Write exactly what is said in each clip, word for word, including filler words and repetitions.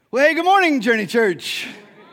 Well, hey, good morning, Journey Church.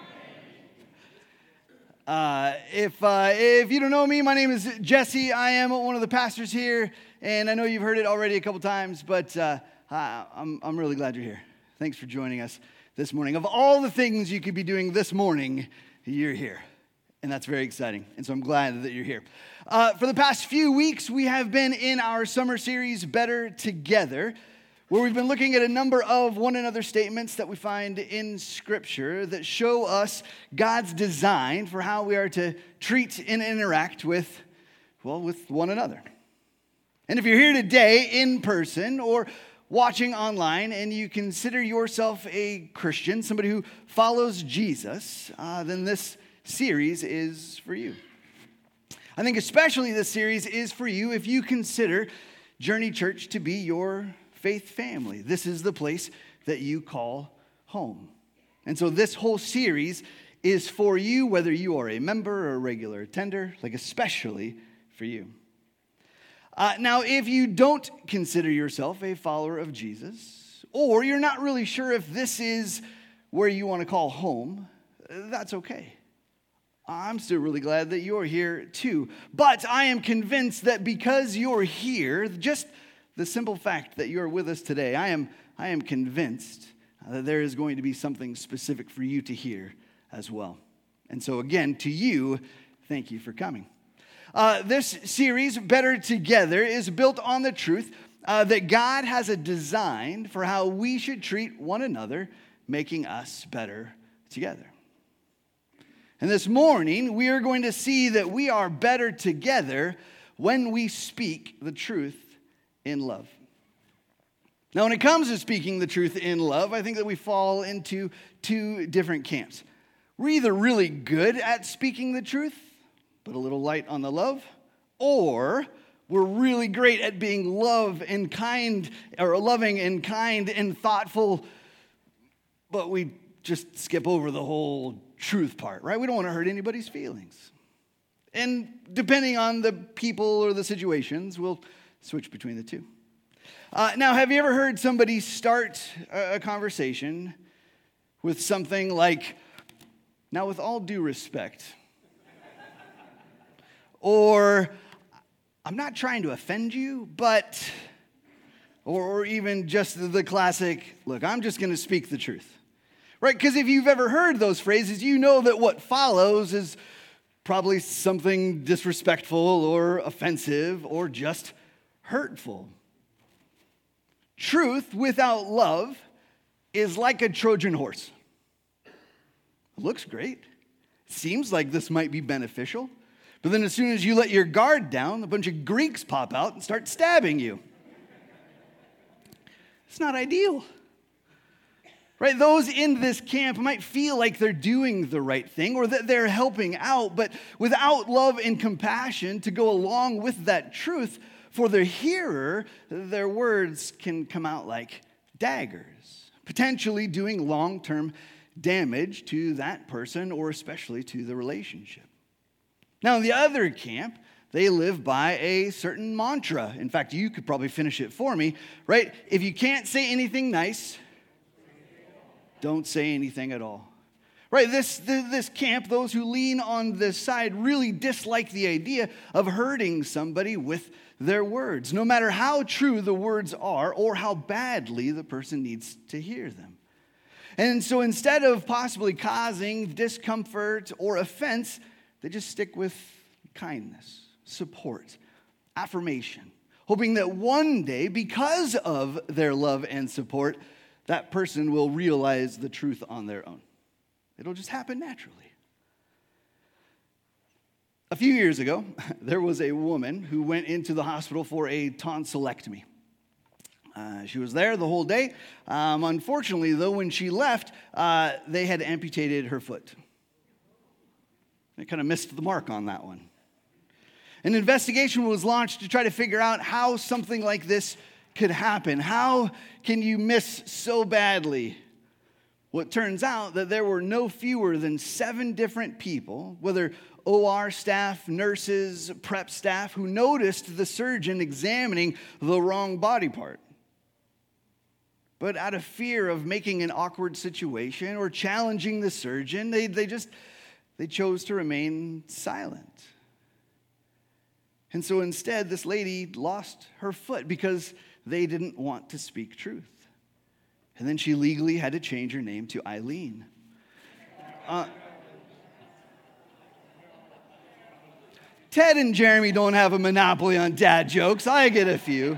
Uh, if uh, if you don't know me, my name is Jesse. I am one of the pastors here, and I know you've heard it already a couple times, but uh, I'm I'm really glad you're here. Thanks for joining us this morning. Of all the things you could be doing this morning, you're here, and that's very exciting. And so I'm glad that you're here. Uh, for the past few weeks, we have been in our summer series, Better Together, where we've been looking at a number of one another statements that we find in Scripture that show us God's design for how we are to treat and interact with, well, with one another. And if you're here today in person or watching online and you consider yourself a Christian, somebody who follows Jesus, uh, then this series is for you. I think especially this series is for you if you consider Journey Church to be your faith family. This is the place that you call home. And so this whole series is for you, whether you are a member or a regular attender, like especially for you. Uh, now, if you don't consider yourself a follower of Jesus, or you're not really sure if this is where you want to call home, that's okay. I'm still really glad that you're here too. But I am convinced that because you're here, just the simple fact that you're with us today, I am I am convinced that there is going to be something specific for you to hear as well. And so again, to you, thank you for coming. Uh, this series, Better Together, is built on the truth uh, that God has a design for how we should treat one another, making us better together. And this morning, we are going to see that we are better together when we speak the truth in love. Now, when it comes to speaking the truth in love, I think that we fall into two different camps. We're either really good at speaking the truth, but a little light on the love, or we're really great at being love and kind, or loving and kind and thoughtful, but we just skip over the whole truth part, right? We don't want to hurt anybody's feelings. And depending on the people or the situations, we'll switch between the two. Uh, now, have you ever heard somebody start a, a conversation with something like, "Now, with all due respect," or "I'm not trying to offend you, but," or, or even just the, the classic, "Look, I'm just going to speak the truth," right? Because if you've ever heard those phrases, you know that what follows is probably something disrespectful or offensive or just hurtful. Truth without love is like a Trojan horse. It looks great. It seems like this might be beneficial. But then as soon as you let your guard down, a bunch of Greeks pop out and start stabbing you. It's not ideal. Right? Those in this camp might feel like they're doing the right thing or that they're helping out, but without love and compassion to go along with that truth, for the hearer, their words can come out like daggers, potentially doing long-term damage to that person or especially to the relationship. Now, in the other camp, they live by a certain mantra. In fact, you could probably finish it for me, right? If you can't say anything nice, don't say anything at all. Right, this, this camp, those who lean on this side really dislike the idea of hurting somebody with their words, no matter how true the words are or how badly the person needs to hear them. And so instead of possibly causing discomfort or offense, they just stick with kindness, support, affirmation, hoping that one day, because of their love and support, that person will realize the truth on their own. It'll just happen naturally. A few years ago, there was a woman who went into the hospital for a tonsillectomy. Uh, she was there the whole day. Um, unfortunately, though, when she left, uh, they had amputated her foot. They kind of missed the mark on that one. An investigation was launched to try to figure out how something like this could happen. How can you miss so badly? Well, it turns out that there were no fewer than seven different people, whether O R staff, nurses, prep staff, who noticed the surgeon examining the wrong body part. But out of fear of making an awkward situation or challenging the surgeon, they, they just, they chose to remain silent. And so instead, this lady lost her foot because they didn't want to speak truth. And then she legally had to change her name to Eileen. Uh, Ted and Jeremy don't have a monopoly on dad jokes. I get a few.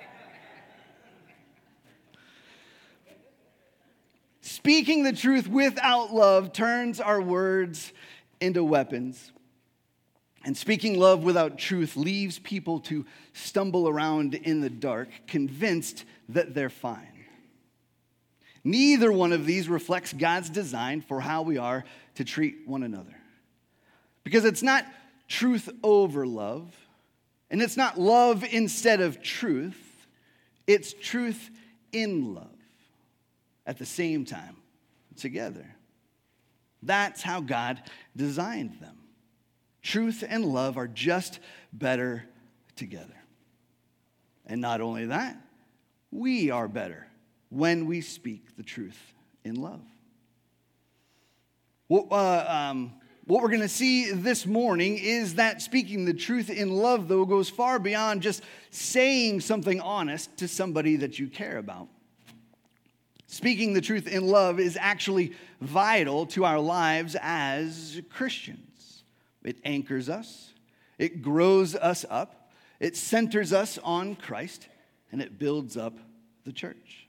Speaking the truth without love turns our words into weapons. And speaking love without truth leaves people to stumble around in the dark, convinced that they're fine. Neither one of these reflects God's design for how we are to treat one another. Because it's not truth over love, and it's not love instead of truth. It's truth in love at the same time, together. That's how God designed them. Truth and love are just better together. And not only that, we are better when we speak the truth in love. What, uh, um, what we're going to see this morning is that speaking the truth in love, though, goes far beyond just saying something honest to somebody that you care about. Speaking the truth in love is actually vital to our lives as Christians. It anchors us, it grows us up, it centers us on Christ, and it builds up the church.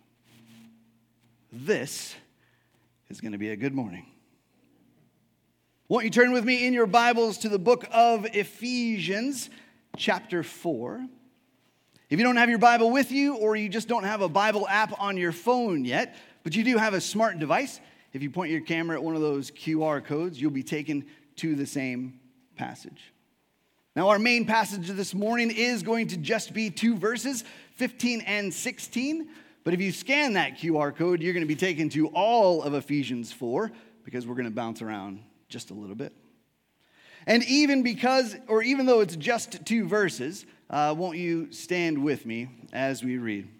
This is going to be a good morning. Won't you turn with me in your Bibles to the book of Ephesians, chapter four. If you don't have your Bible with you, or you just don't have a Bible app on your phone yet, but you do have a smart device, if you point your camera at one of those Q R codes, you'll be taken to the same passage. Now, our main passage this morning is going to just be two verses, fifteen and sixteen. But if you scan that Q R code, you're going to be taken to all of Ephesians four, because we're going to bounce around just a little bit. And even because, or even though it's just two verses, uh, won't you stand with me as we read?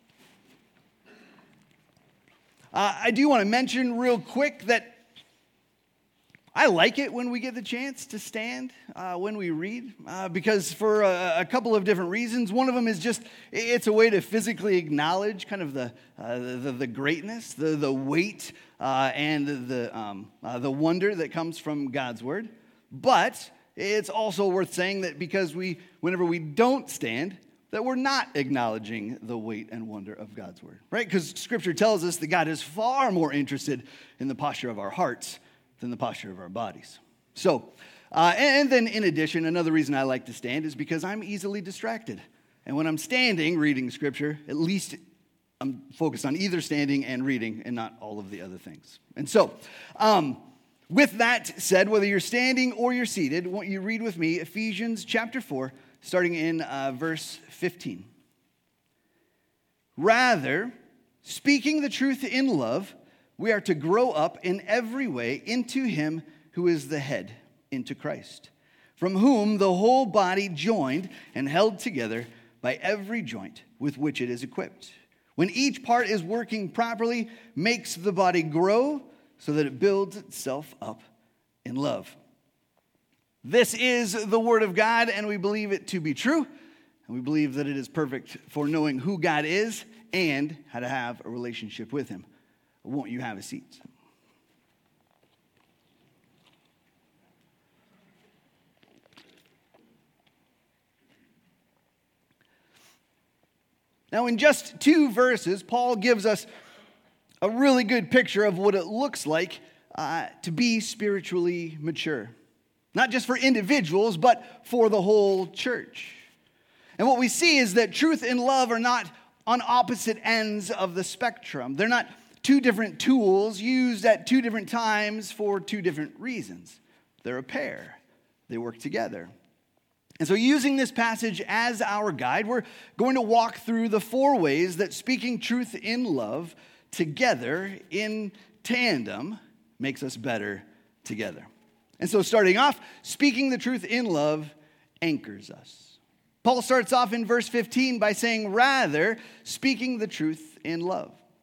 Uh, I do want to mention real quick that I like it when we get the chance to stand uh, when we read, uh, because for a, a couple of different reasons. One of them is just, it's a way to physically acknowledge kind of the uh, the, the greatness, the, the weight, uh, and the, um, uh, the wonder that comes from God's word. But it's also worth saying that because we, whenever we don't stand, that we're not acknowledging the weight and wonder of God's word, right? Because Scripture tells us that God is far more interested in the posture of our hearts than the posture of our bodies. So, uh, and then in addition, another reason I like to stand is because I'm easily distracted. And when I'm standing reading Scripture, at least I'm focused on either standing and reading and not all of the other things. And so, um, with that said, whether you're standing or you're seated, won't you read with me Ephesians chapter four, starting in uh, verse fifteen. Rather, speaking the truth in love, we are to grow up in every way into him who is the head, into Christ, from whom the whole body joined and held together by every joint with which it is equipped, when each part is working properly, makes the body grow so that it builds itself up in love. This is the word of God, and we believe it to be true, and we believe that it is perfect for knowing who God is and how to have a relationship with him. Won't you have a seat? Now, in just two verses, Paul gives us a really good picture of what it looks like uh, to be spiritually mature. Not just for individuals, but for the whole church. And what we see is that truth and love are not on opposite ends of the spectrum. They're not two different tools used at two different times for two different reasons. They're a pair. They work together. And so using this passage as our guide, we're going to walk through the four ways that speaking truth in love together in tandem makes us better together. And so starting off, speaking the truth in love anchors us. Paul starts off in verse fifteen by saying, rather, speaking the truth in love.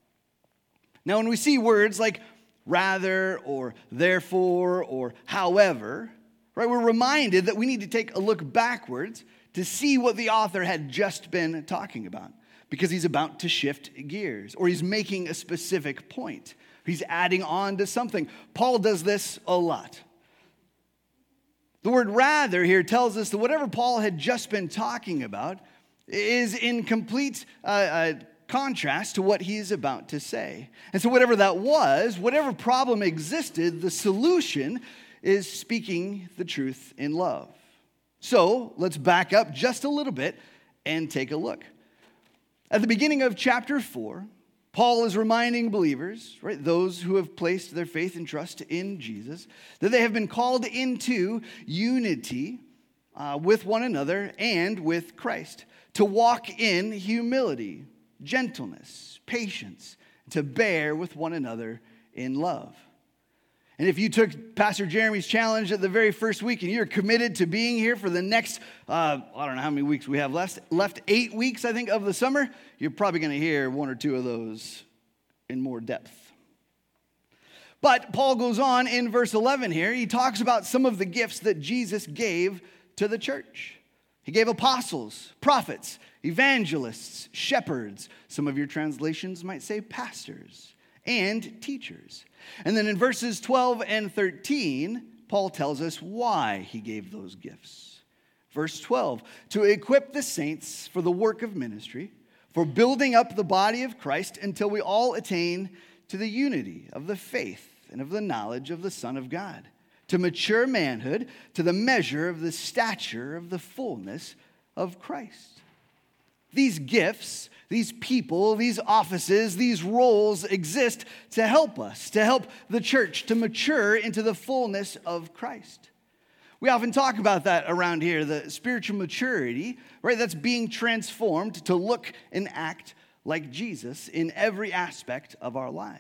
Now, when we see words like rather or therefore or however, right, we're reminded that we need to take a look backwards to see what the author had just been talking about, because he's about to shift gears, or he's making a specific point. He's adding on to something. Paul does this a lot. The word rather here tells us that whatever Paul had just been talking about is in complete uh, uh, contrast to what he's about to say. And so whatever that was, whatever problem existed, the solution is speaking the truth in love. So let's back up just a little bit and take a look. At the beginning of chapter four, Paul is reminding believers, right, those who have placed their faith and trust in Jesus, that they have been called into unity uh, with one another and with Christ, to walk in humility, gentleness, patience, to bear with one another in love. And if you took Pastor Jeremy's challenge at the very first week and you're committed to being here for the next, uh, I don't know how many weeks we have left, left eight weeks, I think, of the summer, you're probably going to hear one or two of those in more depth. But Paul goes on in verse eleven here. He talks about some of the gifts that Jesus gave to the church. He gave apostles, prophets, evangelists, shepherds. Some of your translations might say pastors and teachers. And then in verses twelve and thirteen, Paul tells us why he gave those gifts. Verse twelve, to equip the saints for the work of ministry, for building up the body of Christ until we all attain to the unity of the faith and of the knowledge of the Son of God, to mature manhood, to the measure of the stature of the fullness of Christ. These gifts, these people, these offices, these roles exist to help us, to help the church to mature into the fullness of Christ. We often talk about that around here, the spiritual maturity, right? That's being transformed to look and act like Jesus in every aspect of our lives.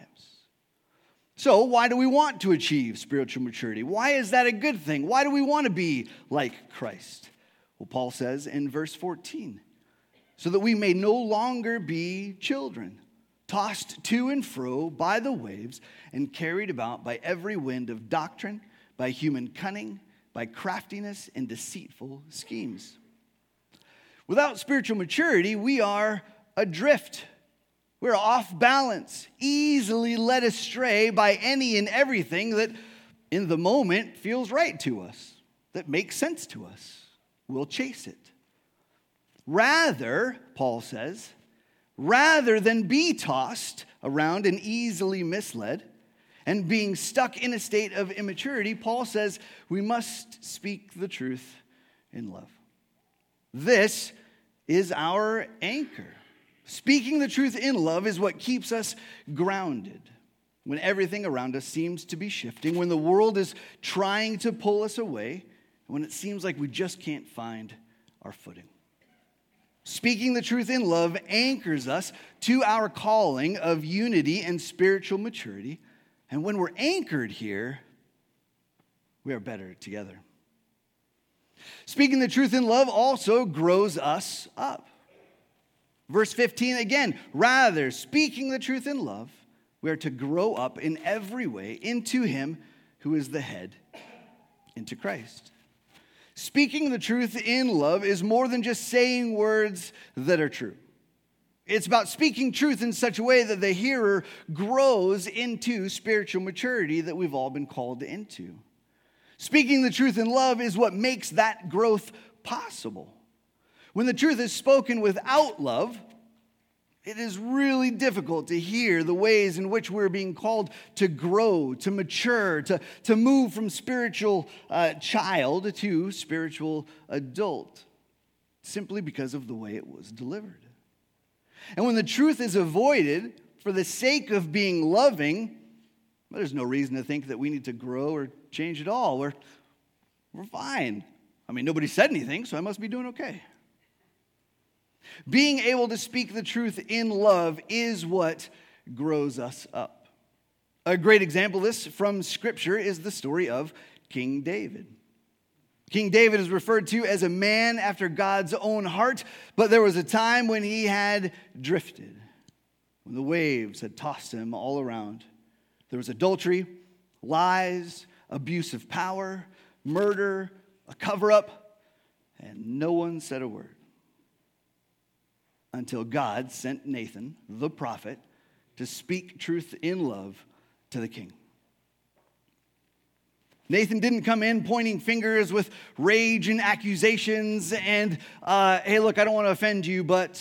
So why do we want to achieve spiritual maturity? Why is that a good thing? Why do we want to be like Christ? Well, Paul says in verse fourteen, so that we may no longer be children, tossed to and fro by the waves and carried about by every wind of doctrine, by human cunning, by craftiness and deceitful schemes. Without spiritual maturity, we are adrift. We're off balance, easily led astray by any and everything that in the moment feels right to us, that makes sense to us. We'll chase it. Rather, Paul says, rather than be tossed around and easily misled and being stuck in a state of immaturity, Paul says we must speak the truth in love. This is our anchor. Speaking the truth in love is what keeps us grounded when everything around us seems to be shifting, when the world is trying to pull us away, and when it seems like we just can't find our footing. Speaking the truth in love anchors us to our calling of unity and spiritual maturity. And when we're anchored here, we are better together. Speaking the truth in love also grows us up. Verse fifteen again, rather, speaking the truth in love, we are to grow up in every way into him who is the head, into Christ. Speaking the truth in love is more than just saying words that are true. It's about speaking truth in such a way that the hearer grows into spiritual maturity that we've all been called into. Speaking the truth in love is what makes that growth possible. When the truth is spoken without love, it is really difficult to hear the ways in which we're being called to grow, to mature, to, to move from spiritual uh, child to spiritual adult, simply because of the way it was delivered. And when the truth is avoided for the sake of being loving, well, there's no reason to think that we need to grow or change at all. We're, we're fine. I mean, nobody said anything, so I must be doing okay. Being able to speak the truth in love is what grows us up. A great example of this from Scripture is the story of King David. King David is referred to as a man after God's own heart, but there was a time when he had drifted. when the waves had tossed him all around. There was adultery, lies, abuse of power, murder, a cover-up, and no one said a word. Until God sent Nathan, the prophet, to speak truth in love to the king. Nathan didn't come in pointing fingers with rage and accusations and, uh, hey, look, I don't want to offend you, but...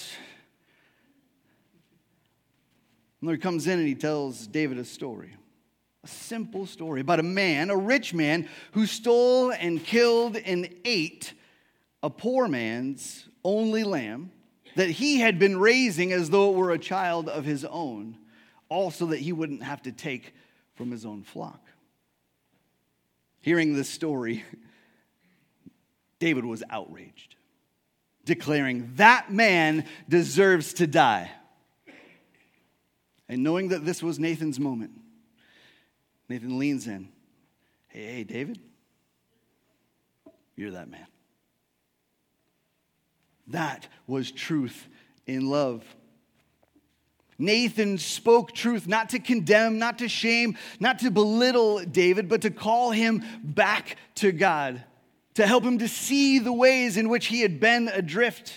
And he comes in and he tells David a story. A simple story about a man, a rich man, who stole and killed and ate a poor man's only lamb that he had been raising as though it were a child of his own, also that he wouldn't have to take from his own flock. Hearing this story, David was outraged, declaring, that man deserves to die. And knowing that this was Nathan's moment, Nathan leans in. Hey, hey, David, you're that man. That was truth in love. Nathan spoke truth, not to condemn, not to shame, not to belittle David, but to call him back to God, to help him to see the ways in which he had been adrift.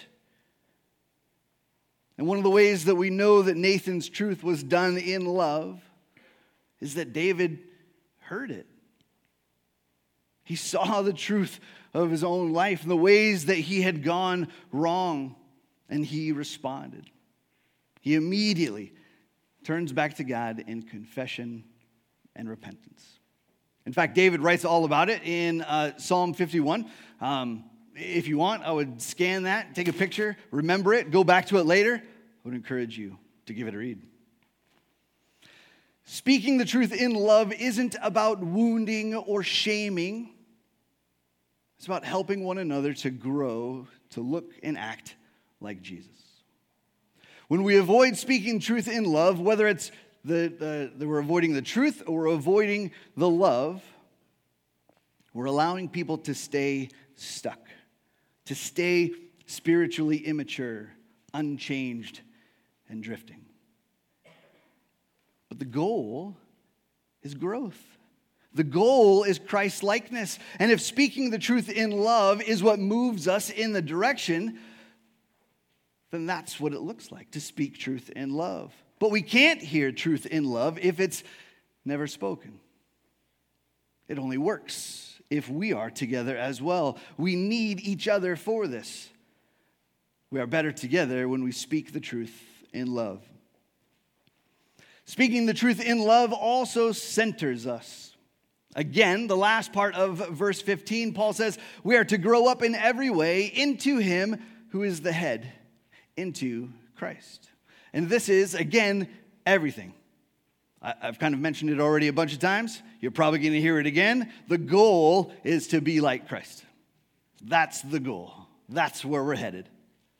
And one of the ways that we know that Nathan's truth was done in love is that David heard it. He saw the truth of his own life and the ways that he had gone wrong, and he responded. He immediately turns back to God in confession and repentance. In fact, David writes all about it in uh, Psalm fifty-one. Um, if you want, I would scan that, take a picture, remember it, go back to it later. I would encourage you to give it a read. Speaking the truth in love isn't about wounding or shaming. It's about helping one another to grow, to look and act like Jesus. When we avoid speaking truth in love, whether it's the, the, the we're avoiding the truth or we're avoiding the love, we're allowing people to stay stuck, to stay spiritually immature, unchanged, and drifting. But the goal is growth. The goal is Christ-likeness. And if speaking the truth in love is what moves us in the direction, then that's what it looks like to speak truth in love. But we can't hear truth in love if it's never spoken. It only works if we are together as well. We need each other for this. We are better together when we speak the truth in love. Speaking the truth in love also centers us. Again, the last part of verse fifteen, Paul says, we are to grow up in every way into him who is the head, into Christ. And this is, again, everything. I've kind of mentioned it already a bunch of times. You're probably going to hear it again. The goal is to be like Christ. That's the goal. That's where we're headed.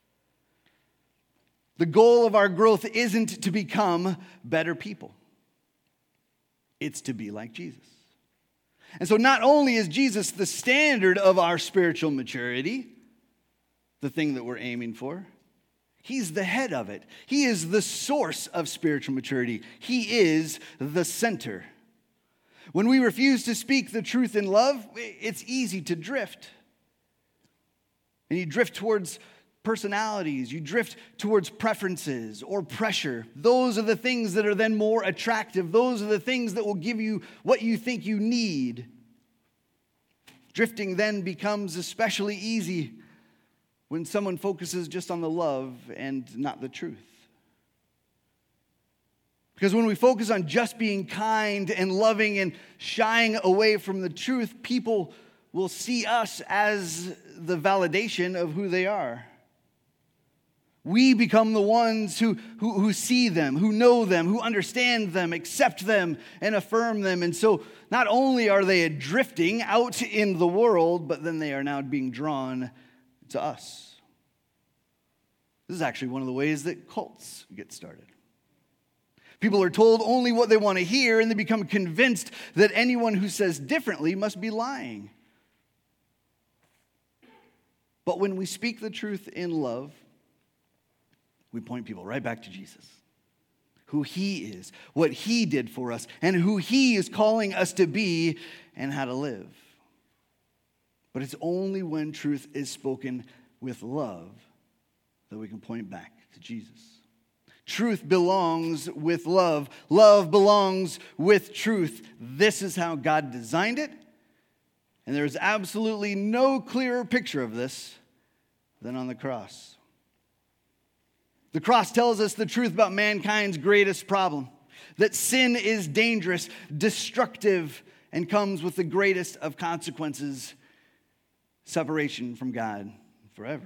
The goal of our growth isn't to become better people. It's to be like Jesus. And so not only is Jesus the standard of our spiritual maturity, the thing that we're aiming for, he's the head of it. He is the source of spiritual maturity. He is the center. When we refuse to speak the truth in love, it's easy to drift. And you drift towards personalities, you drift towards preferences or pressure. Those are the things that are then more attractive. Those are the things that will give you what you think you need. Drifting then becomes especially easy when someone focuses just on the love and not the truth. Because when we focus on just being kind and loving and shying away from the truth, people will see us as the validation of who they are. We become the ones who, who, who see them, who know them, who understand them, accept them, and affirm them. And so not only are they drifting out in the world, but then they are now being drawn to us. This is actually one of the ways that cults get started. People are told only what they want to hear, and they become convinced that anyone who says differently must be lying. But when we speak the truth in love, we point people right back to Jesus, who he is, what he did for us, and who he is calling us to be and how to live. But it's only when truth is spoken with love that we can point back to Jesus. Truth belongs with love. Love belongs with truth. This is how God designed it. And there is absolutely no clearer picture of this than on the cross. The cross tells us the truth about mankind's greatest problem, that sin is dangerous, destructive, and comes with the greatest of consequences, separation from God forever.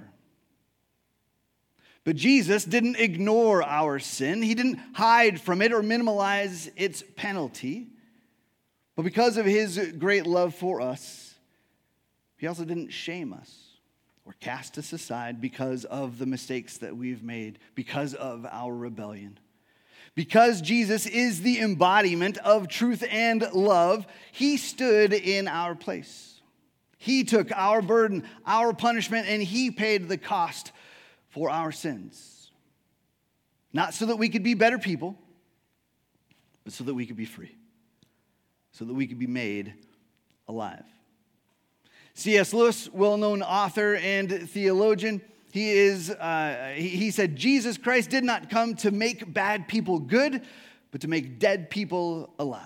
But Jesus didn't ignore our sin. He didn't hide from it or minimize its penalty. But because of his great love for us, he also didn't shame us or cast us aside because of the mistakes that we've made, because of our rebellion. Because Jesus is the embodiment of truth and love, he stood in our place. He took our burden, our punishment, and he paid the cost for our sins. Not so that we could be better people, but so that we could be free. So that we could be made alive. C S Lewis, well-known author and theologian, he is uh, he, he said, Jesus Christ did not come to make bad people good, but to make dead people alive.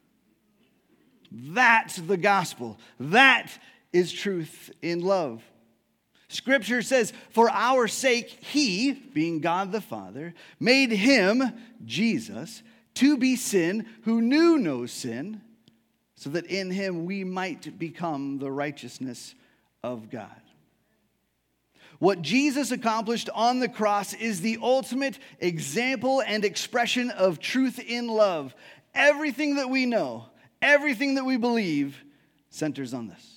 That's the gospel. That is truth in love. Scripture says, for our sake, he, being God the Father, made him, Jesus, to be sin who knew no sin, so that in him we might become the righteousness of God. What Jesus accomplished on the cross is the ultimate example and expression of truth in love. Everything that we know, everything that we believe, centers on this.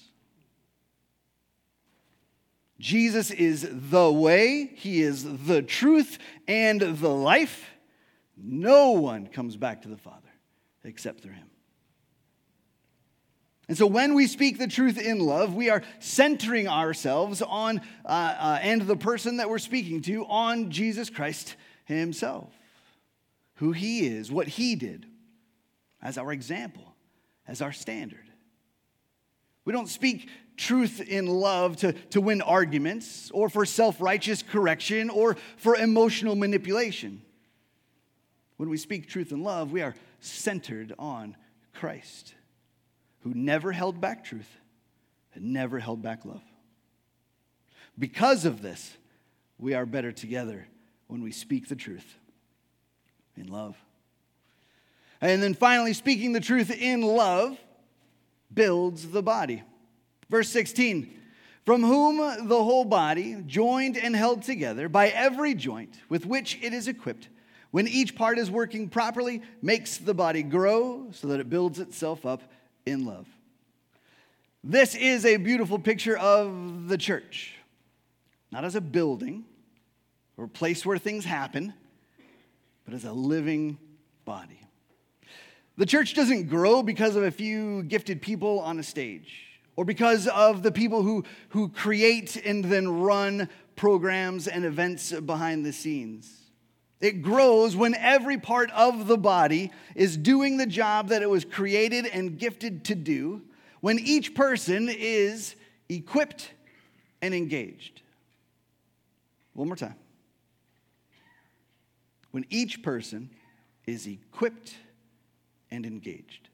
Jesus is the way, he is the truth and the life. No one comes back to the Father except through him. And so when we speak the truth in love, we are centering ourselves on, uh, uh, and the person that we're speaking to, on Jesus Christ himself. Who he is, what he did, as our example, as our standard. We don't speak truth in love to, to win arguments or for self-righteous correction or for emotional manipulation. When we speak truth in love, we are centered on Christ, who never held back truth and never held back love. Because of this, we are better together when we speak the truth in love. And then finally, speaking the truth in love builds the body. Verse sixteen, from whom the whole body, joined and held together by every joint with which it is equipped, when each part is working properly, makes the body grow so that it builds itself up in love. This is a beautiful picture of the church. Not as a building or a place where things happen, but as a living body. The church doesn't grow because of a few gifted people on a stage, or because of the people who, who create and then run programs and events behind the scenes. It grows when every part of the body is doing the job that it was created and gifted to do, when each person is equipped and engaged. One more time. When each person is equipped and engaged.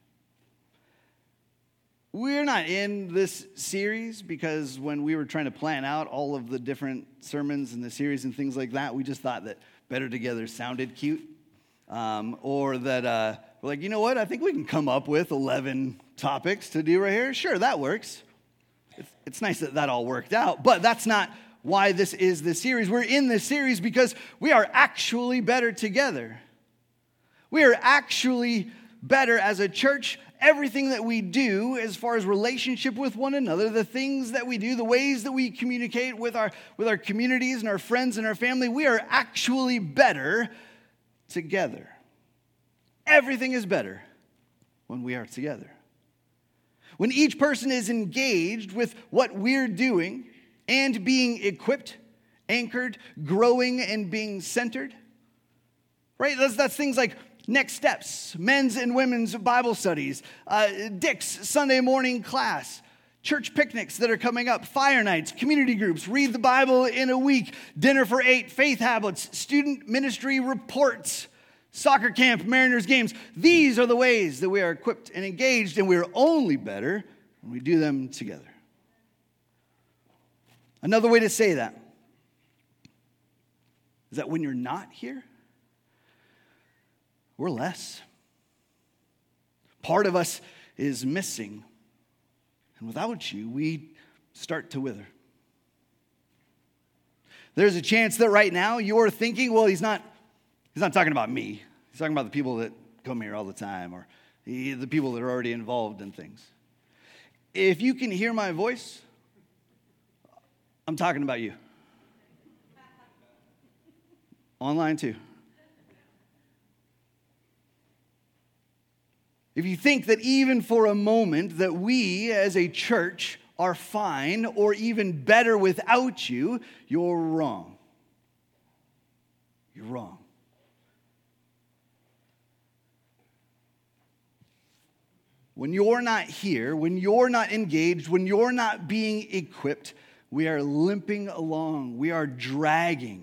We're not in this series because when we were trying to plan out all of the different sermons in the series and things like that, we just thought that Better Together sounded cute. Um, or that uh, we're like, you know what, I think we can come up with eleven topics to do right here. Sure, that works. It's, it's nice that that all worked out, but that's not why this is this series. We're in this series because we are actually better together. We are actually better as a church. Everything that we do as far as relationship with one another, the things that we do, the ways that we communicate with our, with our communities and our friends and our family, we are actually better together. Everything is better when we are together. When each person is engaged with what we're doing and being equipped, anchored, growing, and being centered, right? That's, that's things like Next Steps, men's and women's Bible studies, uh, Dick's Sunday morning class, church picnics that are coming up, fire nights, community groups, read the Bible in a week, dinner for eight, faith habits, student ministry reports, soccer camp, Mariners games. These are the ways that we are equipped and engaged, and we're only better when we do them together. Another way to say that is that when you're not here, we're less. Part of us is missing. And without you, we start to wither. There's a chance that right now you're thinking, well, he's not, he's not talking about me. He's talking about the people that come here all the time, or the people that are already involved in things. If you can hear my voice, I'm talking about you. Online too. If you think that even for a moment that we as a church are fine or even better without you, you're wrong. You're wrong. When you're not here, when you're not engaged, when you're not being equipped, we are limping along. We are dragging.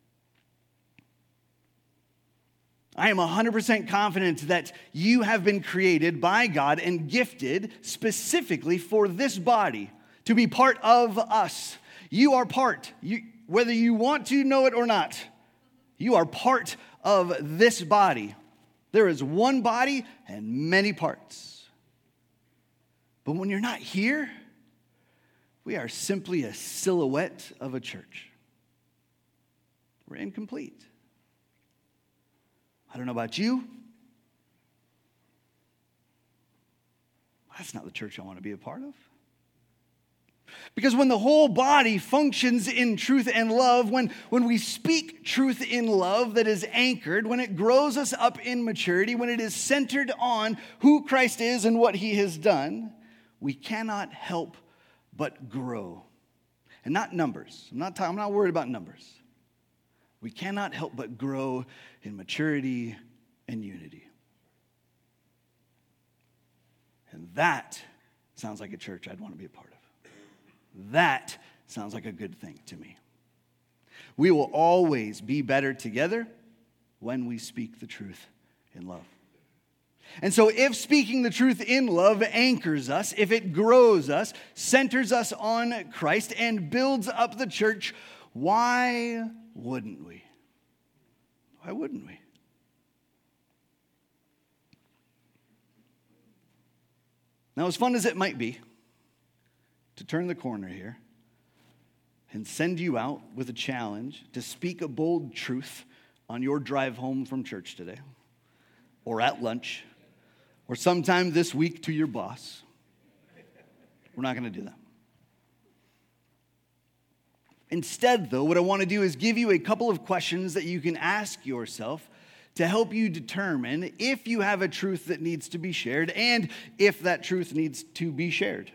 I am one hundred percent confident that you have been created by God and gifted specifically for this body to be part of us. You are part, you, whether you want to know it or not, you are part of this body. There is one body and many parts. But when you're not here, we are simply a silhouette of a church. We're incomplete. I don't know about you. That's not the church I want to be a part of. Because when the whole body functions in truth and love, when, when we speak truth in love that is anchored, when it grows us up in maturity, when it is centered on who Christ is and what he has done, we cannot help but grow. And not numbers. I'm not, I'm not worried about numbers. We cannot help but grow in maturity and unity. And that sounds like a church I'd want to be a part of. That sounds like a good thing to me. We will always be better together when we speak the truth in love. And so if speaking the truth in love anchors us, if it grows us, centers us on Christ, and builds up the church, why wouldn't we? Why wouldn't we? Now, as fun as it might be to turn the corner here and send you out with a challenge to speak a bold truth on your drive home from church today, or at lunch, or sometime this week to your boss, we're not going to do that. Instead, though, what I want to do is give you a couple of questions that you can ask yourself to help you determine if you have a truth that needs to be shared and if that truth needs to be shared,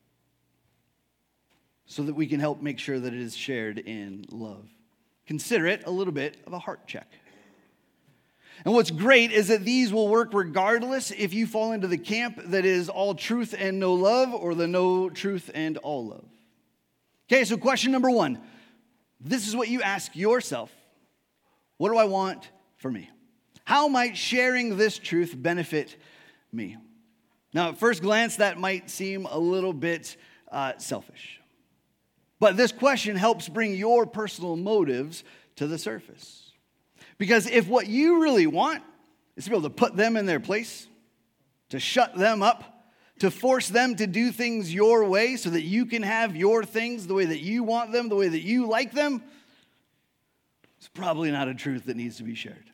so that we can help make sure that it is shared in love. Consider it a little bit of a heart check. And what's great is that these will work regardless if you fall into the camp that is all truth and no love, or the no truth and all love. Okay, so question number one. This is what you ask yourself. What do I want for me? How might sharing this truth benefit me? Now, at first glance, that might seem a little bit uh, selfish. But this question helps bring your personal motives to the surface. Because if what you really want is to be able to put them in their place, to shut them up, to force them to do things your way so that you can have your things the way that you want them, the way that you like them, it's probably not a truth that needs to be shared.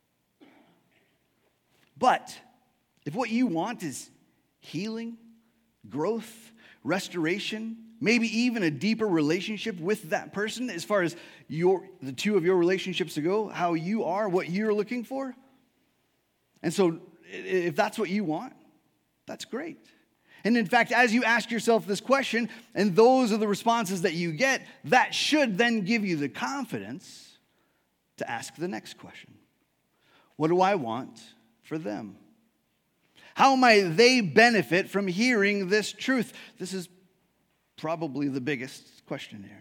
But if what you want is healing, growth, restoration, maybe even a deeper relationship with that person as far as your the two of your relationships to go, how you are, what you're looking for, and so if that's what you want, that's great. And in fact, as you ask yourself this question, and those are the responses that you get, that should then give you the confidence to ask the next question. What do I want for them? How might they benefit from hearing this truth? This is probably the biggest question here.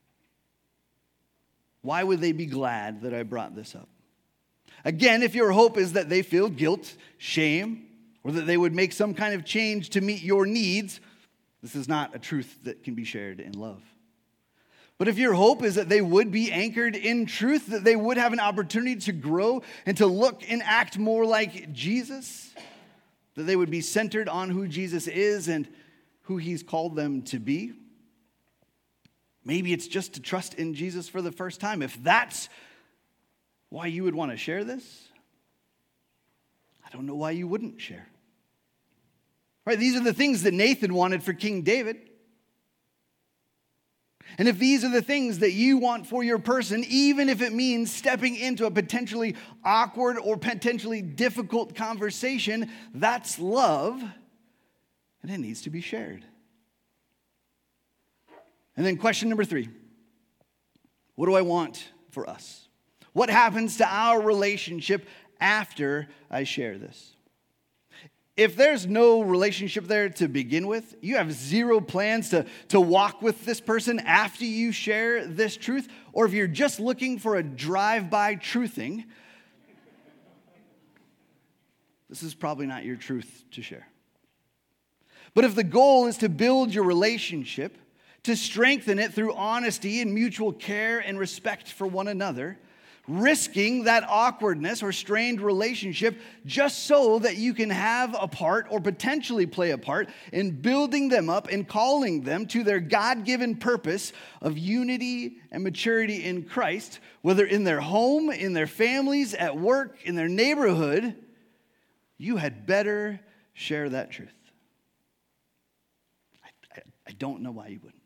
Why would they be glad that I brought this up? Again, if your hope is that they feel guilt, shame, or that they would make some kind of change to meet your needs, this is not a truth that can be shared in love. But if your hope is that they would be anchored in truth, that they would have an opportunity to grow and to look and act more like Jesus, that they would be centered on who Jesus is and who he's called them to be, maybe it's just to trust in Jesus for the first time. If that's why you would want to share this, I don't know why you wouldn't share. Right? These are the things that Nathan wanted for King David. And if these are the things that you want for your person, even if it means stepping into a potentially awkward or potentially difficult conversation, that's love, and it needs to be shared. And then question number three, what do I want for us? What happens to our relationship after I share this? If there's no relationship there to begin with, you have zero plans to, to walk with this person after you share this truth, or if you're just looking for a drive-by truthing, this is probably not your truth to share. But if the goal is to build your relationship, to strengthen it through honesty and mutual care and respect for one another, risking that awkwardness or strained relationship just so that you can have a part or potentially play a part in building them up and calling them to their God-given purpose of unity and maturity in Christ, whether in their home, in their families, at work, in their neighborhood, you had better share that truth. I, I, I don't know why you wouldn't.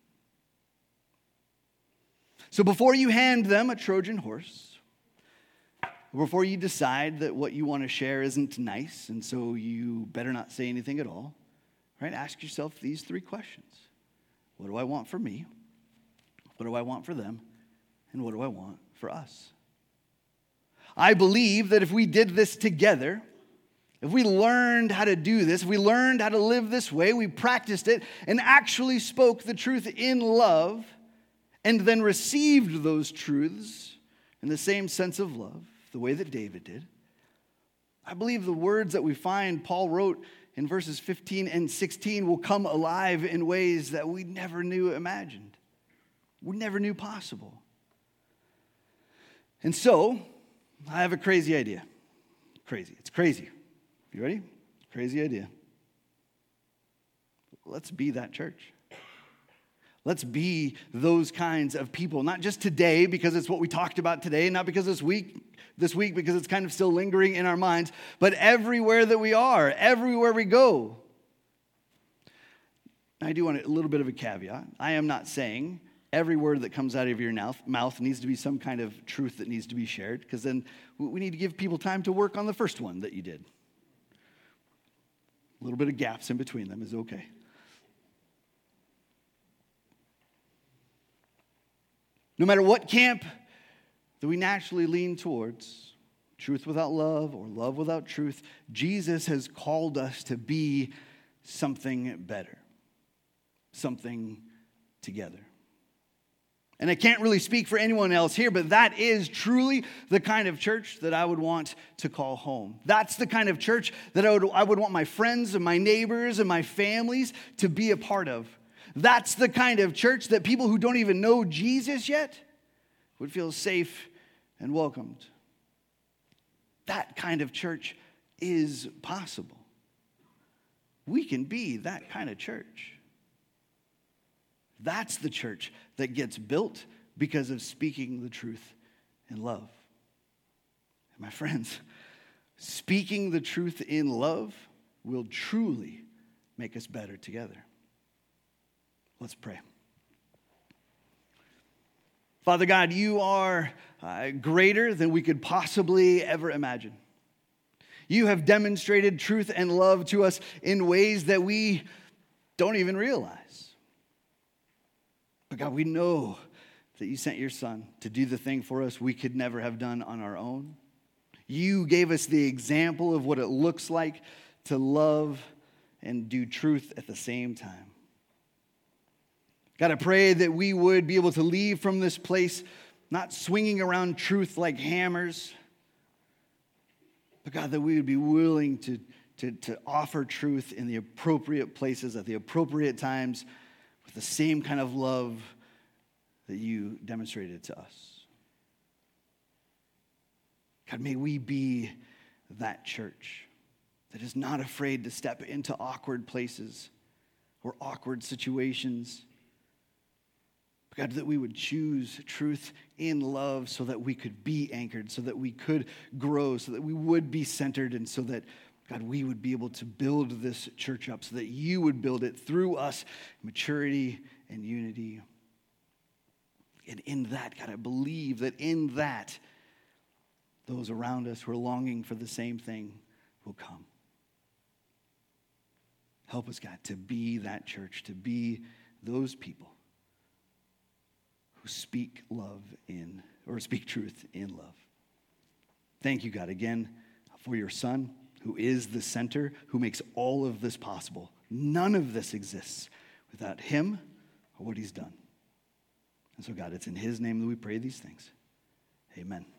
So before you hand them a Trojan horse, before you decide that what you want to share isn't nice, and so you better not say anything at all, right? Ask yourself these three questions. What do I want for me? What do I want for them? And what do I want for us? I believe that if we did this together, if we learned how to do this, if we learned how to live this way, we practiced it and actually spoke the truth in love, and then received those truths in the same sense of love, the way that David did, I believe the words that we find Paul wrote in verses fifteen and sixteen will come alive in ways that we never knew imagined, we never knew possible. And so, I have a crazy idea. Crazy. It's crazy. You ready? Crazy idea. Let's be that church. Let's be those kinds of people, not just today because it's what we talked about today, not because this week, this week because it's kind of still lingering in our minds, but everywhere that we are, everywhere we go. I do want a little bit of a caveat. I am not saying every word that comes out of your mouth needs to be some kind of truth that needs to be shared, because then we need to give people time to work on the first one that you did. A little bit of gaps in between them is okay. No matter what camp that we naturally lean towards, truth without love or love without truth, Jesus has called us to be something better, something together. And I can't really speak for anyone else here, but that is truly the kind of church that I would want to call home. That's the kind of church that I would, I would want my friends and my neighbors and my families to be a part of. That's the kind of church that people who don't even know Jesus yet would feel safe and welcomed. That kind of church is possible. We can be that kind of church. That's the church that gets built because of speaking the truth in love. And my friends, speaking the truth in love will truly make us better together. Let's pray. Father God, you are uh, greater than we could possibly ever imagine. You have demonstrated truth and love to us in ways that we don't even realize. But God, we know that you sent your Son to do the thing for us we could never have done on our own. You gave us the example of what it looks like to love and do truth at the same time. God, I pray that we would be able to leave from this place not swinging around truth like hammers, but God, that we would be willing to, to, to offer truth in the appropriate places at the appropriate times with the same kind of love that you demonstrated to us. God, may we be that church that is not afraid to step into awkward places or awkward situations. God, that we would choose truth in love so that we could be anchored, so that we could grow, so that we would be centered, and so that, God, we would be able to build this church up, so that you would build it through us, maturity and unity. And in that, God, I believe that in that, those around us who are longing for the same thing will come. Help us, God, to be that church, to be those people who speak love in, or speak truth in love. Thank you, God, again, for your Son, who is the center, who makes all of this possible. None of this exists without him or what he's done. And so, God, it's in his name that we pray these things. Amen.